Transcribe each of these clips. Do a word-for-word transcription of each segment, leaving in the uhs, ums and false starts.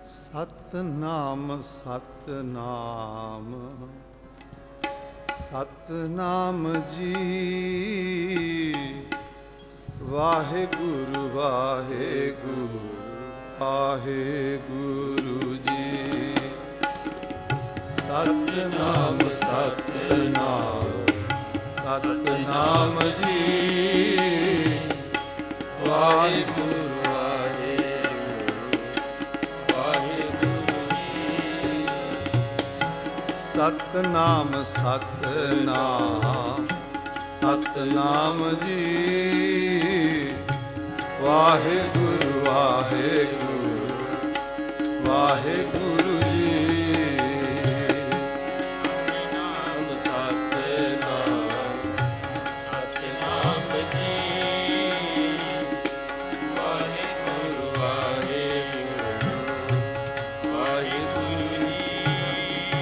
ਸਤਨਾਮ ਸਤਨਾਮ ਸਤਨਾਮ ਜੀ, ਵਾਹਿਗੁਰੂ ਵਾਹਿਗੁਰੂ ਵਾਹਿਗੁਰੂ ਜੀ। ਸਤਨਾਮ ਸਤਨਾਮ ਸਤਨਾਮ ਜੀ, ਵਾਹਿਗੁਰੂ ਸਤਨਾਮ ਸਤਨਾਮ ਸਤਨਾਮ ਜੀ, ਵਾਹਿਗੁਰੂ ਵਾਹਿਗੁਰੂ ਵਾਹਿਗੁਰੂ ਜੀ। ਸਤਨਾਮ ਸਤਨਾਮ ਸਤਨਾਮ ਜੀ, ਵਾਹਿਗੁਰੂ ਵਾਹਿਗੁਰੂ ਵਾਹਿਗੁਰੂ ਜੀ।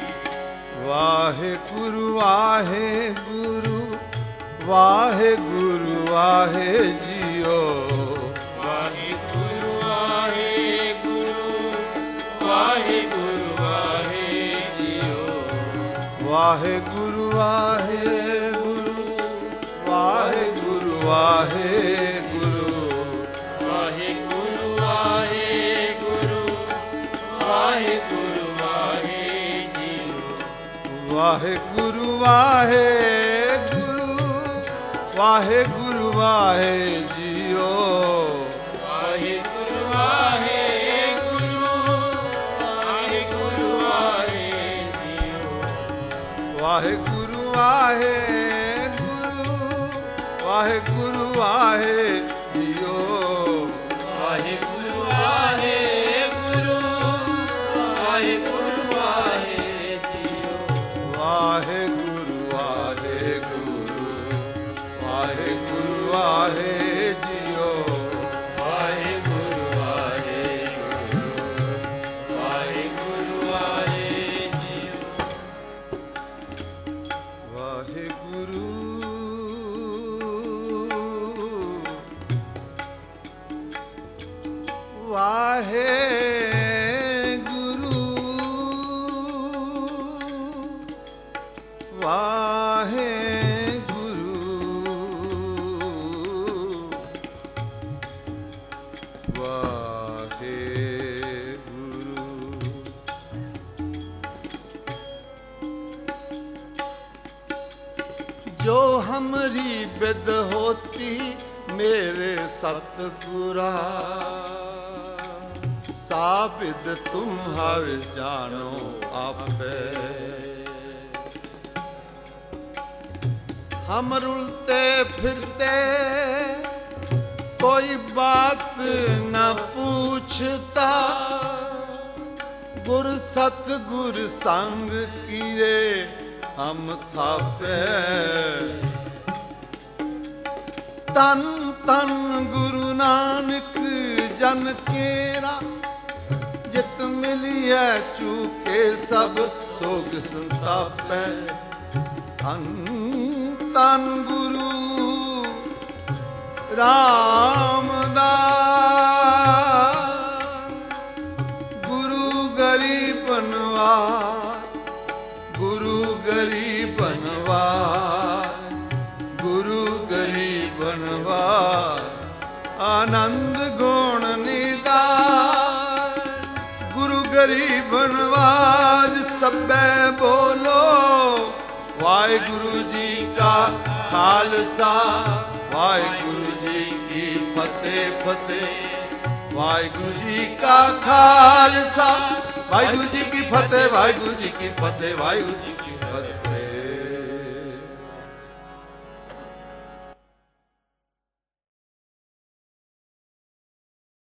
ਵਾਹਿਗੁਰੂ ਵਾਹਿਗੁਰੂ ਵਾਹਿਗੁਰੂ ਵਾਹਿ ਜੀਓ, ਵਾਹਿਗੁਰੂ ਵਾਹਿਗੁਰੂ ਵਾਹਿਗੁਰੂ ਵਾਹਿ ਜੀਓ, ਵਾਹਿਗੁਰੂ ਵਾਹਿਗੁਰੂ ਵਾਹਿਗੁਰੂ ਵਾਹਿਗੁਰੂ ਵਾਹਿਗੁਰੂ ਵਾਹਿਗੁਰੂ ਵਾਹਿਗੁਰੂ ਵਾਹਿ ਜੀਓ, ਵਾਹਿਗੁਰੂ ਵਾਹਿਗੁਰੂ ਵਾਹਿਗੁਰੂ ਵਾਹਿ ਜੀਓ, ਵਾਹਿਗੁਰੂ ਵਾਹਿਗੁਰੂ ਵਾਹਿਗੁਰੂ ਵਾਹਿ ਜੀਓ, ਵਾਹਿਗੁਰੂ ਵਾਹਿਗੁਰੂ ਵਾਹਿਗੁਰੂ ਵਾਹਿ ਜੀਓ, ਵਾਹਿਗੁਰੂ ਵਾਹਿਗੁਰੂ ਵਾਹਿਗੁਰੂ ਵਾਹਿ ਜੀਓ, ਵਾਹਿਗੁਰੂ ਵਾਹਿਗੁਰੂ ਵਾਹਿਗੁਰੂ ਵਾਹਿ ਜੀਓ, ਵਾਹਿਗੁਰੂ ਵਾਹਿਗੁਰੂ ਵਾਹਿਗੁਰੂ ਵਾਹਿ ਜੀਓ, ਵਾਹਿਗੁਰੂ ਵਾਹਿਗੁਰੂ ਵਾਹਿਗੁਰੂ ਵਾਹਿਗੁਰੂ। जो हमरी बिद होती मेरे सतगुरा, साबिद तुम हर जानो आपे। हम रुलते फिरते कोई बात न पूछता, गुर सतगुर संग कीरे हम थापे। तन तन गुरु नानक जन केरा, जित मिलिए चूके सब सोग संतापे। तन तन गुरु रामदास, गुरु गरीबनवा गुरु गरीबनवा गुरु गरीबनवा, आनंद गुण निधान। गुरु गरीबनवाज सबे बोलो, वाहिगुरु जी का खालसा वाहिगुरु जी की फतेह फतेह। वाहिगुरु जी का खालसा वाहिगुरु जी की फतेह, वाहिगुरु जी की फतेह, वाहिगुरु जी की फतेह।